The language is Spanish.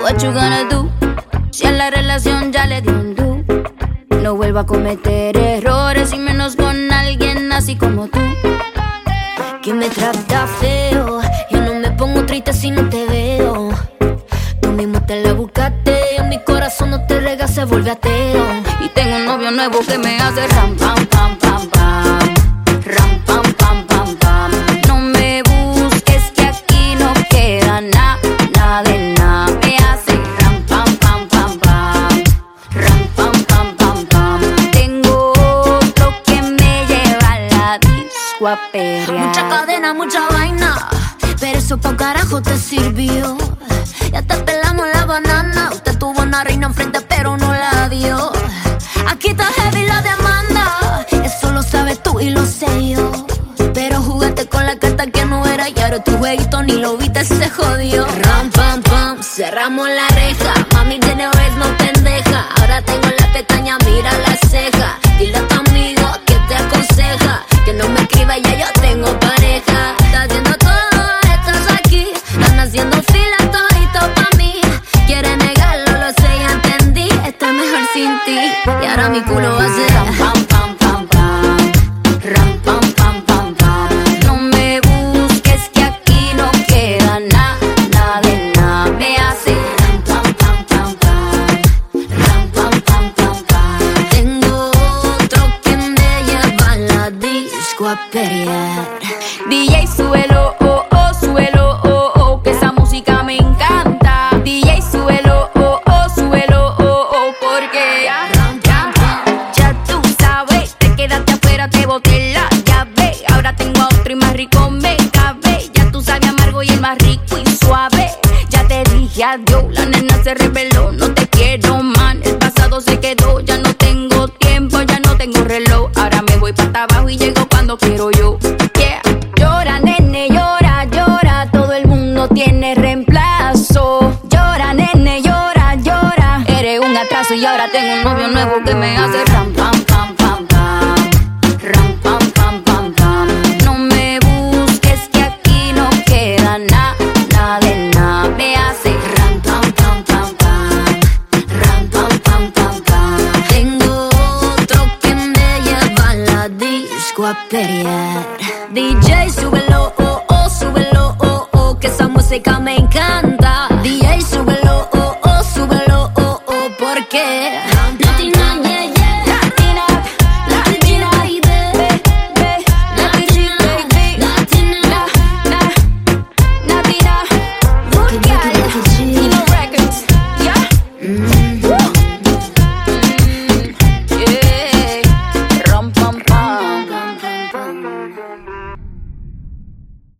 What you gonna do? Si a la relación ya le dio un do. No vuelvo a cometer errores y menos con alguien así como tú, que me trata feo. Yo no me pongo triste si no te veo. Tú mismo te la buscaste. En mi corazón no te rega, se vuelve ateo. Y tengo un novio nuevo que me hace ram, pam, pam, pam, pam. Ram, pam, pam, pam, pam. No me busques que aquí no queda nada, nada de nada. Me hace ram, pam, pam, pam, pam. Ram, pam, pam, pam, pam. Tengo otro que me lleva a la disco a perrear. Mucha cadena, mucha vaina, pero eso pa' carajo te sirvió. Ya te pelamos la banana. Usted tuvo una reina enfrente pero no la dio. Aquí está heavy la demanda. Eso lo sabes tú y lo sé yo. Pero jugaste con la carta que no era. Y ahora tu jueguito ni lo viste, se jodió. Ram, pam, pam, cerramos la reja. Mami tiene vez no pendeja. Ahora tengo la pestaña, mira la ceja. Dile a tu amigo que te aconseja que no me escriba, ya yo tengo pareja. Está haciendo todo, estás aquí. Están haciendo fila todito pa' mí. Quiere negarlo, lo sé, ya entendí. Estoy mejor sin ti. Y ahora mi culo va a ser ram, pam, pam, pam, pam. Ram, pam, pam, pam, pam. No me busques que aquí no queda nada, nada de nada. Me hace ram, pam, pam, pam, pam. Ram, pam, pam, pam, pam. Tengo otro que me lleva a la disco a pelear. DJ, súbelo, oh, oh, súbelo, oh, oh, que esa música me encanta. DJ, súbelo, oh, oh, súbelo, oh, oh, porque ya tú sabes, te quedaste afuera, te boté la llave. Ahora tengo a otro y más rico me cabe. Ya tú sabes amargo y el más rico y suave. Ya te dije adiós, la nena se reveló. No te quiero, man, el pasado se quedó. Ya no tengo tiempo, ya no tengo reloj. Ahora me voy para abajo y llego cuando quiero yo. Yeah. Llora, nene, llora, llora. Todo el mundo tiene reemplazo. Llora, nene, llora, llora. Eres un atraso y ahora tengo un novio nuevo que me hace ram, pam, pam, pam, pam. Ram, pam, pam, pam, pam. No me busques que aquí no queda nada, nada de nada. Me hace ram, pam, pam, pam, pam. Ram, pam, pam, pam, pam. Tengo otro que me lleva a la disco a pelear. DJ, súbelo, oh, oh, súbelo, oh, oh, que esa música me encanta. DJ, súbelo.